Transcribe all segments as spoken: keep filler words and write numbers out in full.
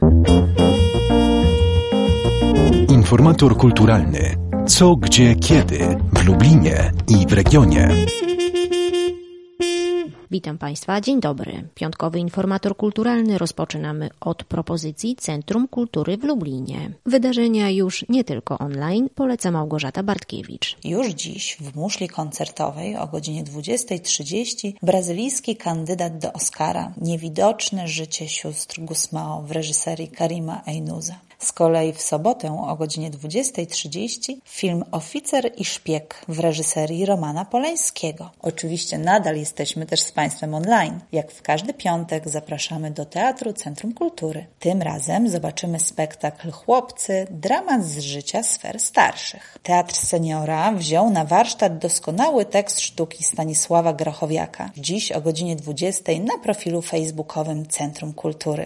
Informator kulturalny. Co, gdzie, kiedy w Lublinie i w regionie. Witam Państwa, dzień dobry. Piątkowy informator kulturalny rozpoczynamy od propozycji Centrum Kultury w Lublinie. Wydarzenia już nie tylko online, poleca Małgorzata Bartkiewicz. Już dziś w muszli koncertowej o godzinie dwudziestej trzydzieści brazylijski kandydat do Oscara Niewidoczne życie sióstr Gusmao w reżyserii Karima Einuza. Z kolei w sobotę o godzinie dwudziestej trzydzieści film Oficer i szpieg w reżyserii Romana Polańskiego. Oczywiście nadal jesteśmy też z Państwem online. Jak w każdy piątek zapraszamy do Teatru Centrum Kultury. Tym razem zobaczymy spektakl Chłopcy, dramat z życia sfer starszych. Teatr Seniora wziął na warsztat doskonały tekst sztuki Stanisława Grochowiaka. Dziś o godzinie dwudziestej na profilu facebookowym Centrum Kultury.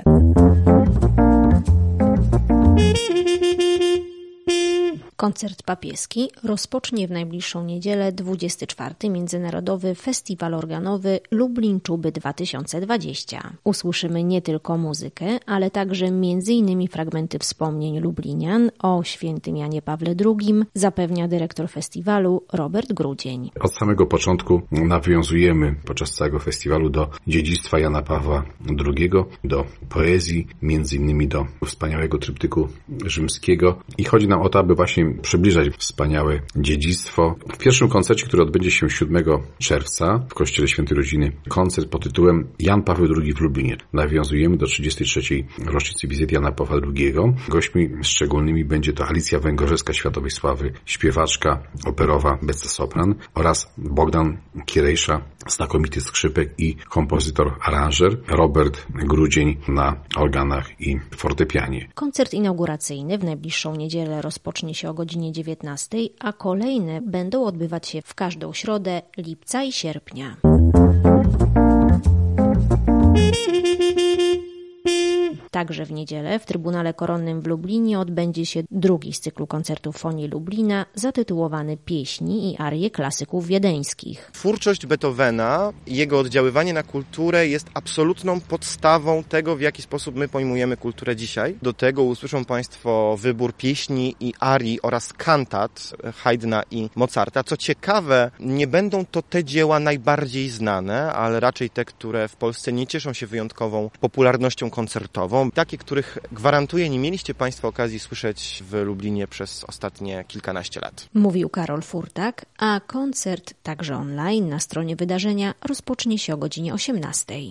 Koncert papieski rozpocznie w najbliższą niedzielę dwudziesty czwarty Międzynarodowy Festiwal Organowy Lublin Czuby dwa tysiące dwadzieścia. Usłyszymy nie tylko muzykę, ale także między innymi fragmenty wspomnień lublinian o świętym Janie Pawle drugim, zapewnia dyrektor festiwalu Robert Grudzień. Od samego początku nawiązujemy podczas całego festiwalu do dziedzictwa Jana Pawła drugiego, do poezji, między innymi do wspaniałego tryptyku rzymskiego i chodzi nam o to, aby właśnie przybliżać wspaniałe dziedzictwo. W pierwszym koncercie, który odbędzie się siódmego czerwca w Kościele Świętej Rodziny, koncert pod tytułem Jan Paweł drugi w Lublinie. Nawiązujemy do trzydziestej trzeciej rocznicy wizyty Jana Pawła drugiego. Gośćmi szczególnymi będzie to Alicja Węgorzewska światowej sławy, śpiewaczka operowa, mezzo-sopran oraz Bogdan Kierejsza, znakomity skrzypek i kompozytor, aranżer, Robert Grudzień na organach i fortepianie. Koncert inauguracyjny w najbliższą niedzielę rozpocznie się o godzinie dziewiętnastej, a kolejne będą odbywać się w każdą środę lipca i sierpnia. Także w niedzielę w Trybunale Koronnym w Lublinie odbędzie się drugi z cyklu koncertów Fonii Lublina zatytułowany Pieśni i arie klasyków wiedeńskich. Twórczość Beethovena i jego oddziaływanie na kulturę jest absolutną podstawą tego, w jaki sposób my pojmujemy kulturę dzisiaj. Do tego usłyszą Państwo wybór pieśni i arii oraz kantat Haydna i Mozarta. Co ciekawe, nie będą to te dzieła najbardziej znane, ale raczej te, które w Polsce nie cieszą się wyjątkową popularnością koncertową. Takie, których gwarantuję nie mieliście Państwo okazji słyszeć w Lublinie przez ostatnie kilkanaście lat. Mówił Karol Furtak, a koncert także online na stronie wydarzenia rozpocznie się o godzinie osiemnastej.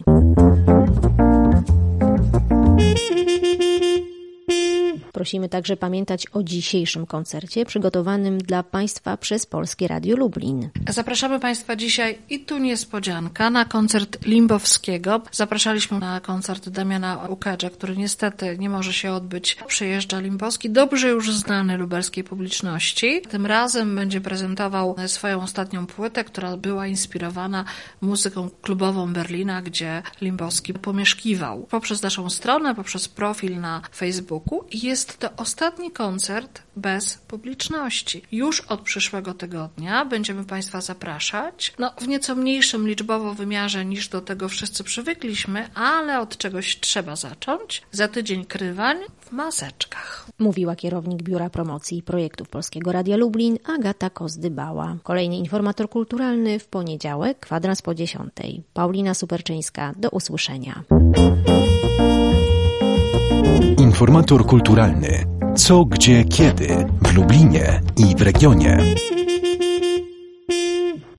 Prosimy także pamiętać o dzisiejszym koncercie przygotowanym dla Państwa przez Polskie Radio Lublin. Zapraszamy Państwa dzisiaj i tu niespodzianka na koncert Limbowskiego. Zapraszaliśmy na koncert Damiana Ukedża, który niestety nie może się odbyć. Przyjeżdża Limbowski, dobrze już znany lubelskiej publiczności. Tym razem będzie prezentował swoją ostatnią płytę, która była inspirowana muzyką klubową Berlina, gdzie Limbowski pomieszkiwał. Poprzez naszą stronę, poprzez profil na Facebooku jest Jest to ostatni koncert bez publiczności. Już od przyszłego tygodnia będziemy Państwa zapraszać, no w nieco mniejszym liczbowo wymiarze niż do tego wszyscy przywykliśmy, ale od czegoś trzeba zacząć. Za tydzień Krywań w maseczkach. Mówiła kierownik Biura Promocji i Projektów Polskiego Radia Lublin Agata Kozdybała. Kolejny informator kulturalny w poniedziałek, kwadrans po dziesiątej. Paulina Superczyńska, do usłyszenia. Informator kulturalny. Co, gdzie, kiedy w Lublinie i w regionie.